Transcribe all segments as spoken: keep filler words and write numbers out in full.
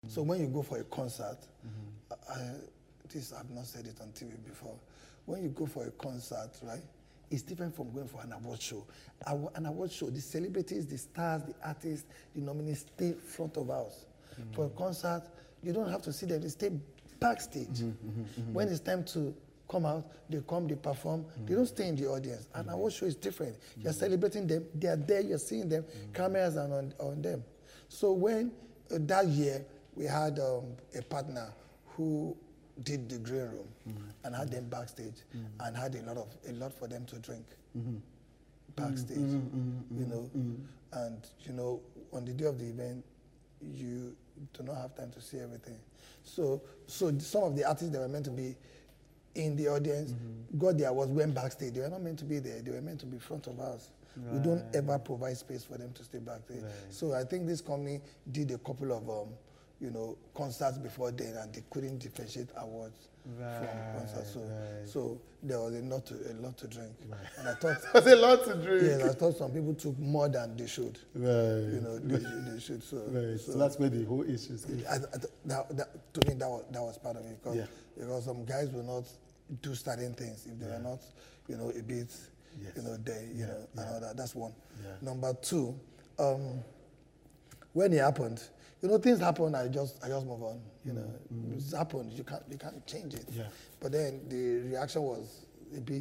So when you go for a concert, mm-hmm. I, this I've not said it on T V before. When you go for a concert, right, it's different from going for an award show. An award show, the celebrities, the stars, the artists, the nominees stay front of house. Mm-hmm. For a concert, you don't have to see them, they stay backstage. Mm-hmm, mm-hmm. When it's time to come out, they come, they perform, mm-hmm. they don't stay in the audience. An award show is different. Mm-hmm. You're celebrating them, they are there, you're seeing them, mm-hmm. cameras are on, on them. So when uh, that year, we had um, a partner who did the green room mm-hmm. and had them backstage mm-hmm. and had a lot of a lot for them to drink mm-hmm. backstage, mm-hmm. Mm-hmm. you know, mm-hmm. and you know on the day of the event you do not have time to see everything. So so some of the artists that were meant to be in the audience mm-hmm. got their awards, went backstage. They were not meant to be there. They were meant to be front of house. Right. We don't ever provide space for them to stay backstage. Right. So I think this company did a couple of um, you know, concerts before then, and they couldn't differentiate awards right, from concerts. So, right. so there was a lot to a lot to drink, right. and I thought there was a lot to drink. Yes, I thought some people took more than they should. Right. You know, they, they should. So, right. so, so that's where the whole issue is. I, I, that, that, to me, that was that was part of it because yeah. because some guys will not do certain things if they yeah. are not, you know, a bit, yes. you know, there, you yeah. know, yeah. and all that. That's one. Yeah. Number two, um, when it happened. You know, things happen. I just, I just move on. You know, mm-hmm. it's happened. You can't, you can't change it. Yeah. But then the reaction was a bit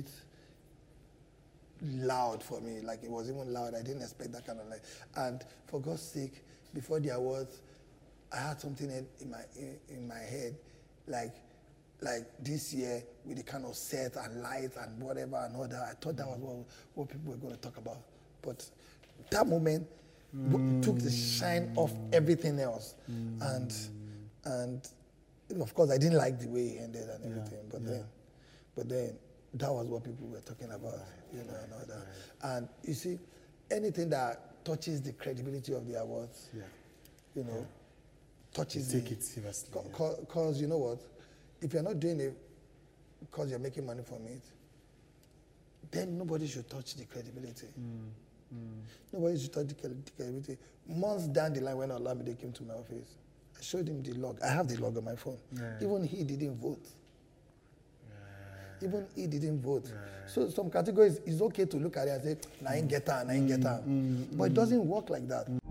loud for me. Like it was even loud. I didn't expect that kind of like. And for God's sake, before the awards, I had something in, in my in, in my head, like, like this year with the kind of set and lights and whatever and all that. I thought that was what what people were going to talk about. But that moment. Mm. took the shine off everything else, mm. and and of course I didn't like the way he ended and everything, yeah. but yeah. then but then that was what people were talking about, right. you know, and all that. Right. And you see, anything that touches the credibility of the awards, yeah. you know, yeah. touches you take the, it seriously. Because you know what, if you're not doing it because you're making money from it, then nobody should touch the credibility. Mm. Mm. Nobody should touch the credibility. Months down the line when Olamide came to my office, I showed him the log. I have the log on my phone. Yeah. Even he didn't vote. Yeah. Even he didn't vote. Yeah. So some categories, it's okay to look at it and say, I ain't get her, I ain't get her. Mm, mm, but it doesn't work like that. Mm.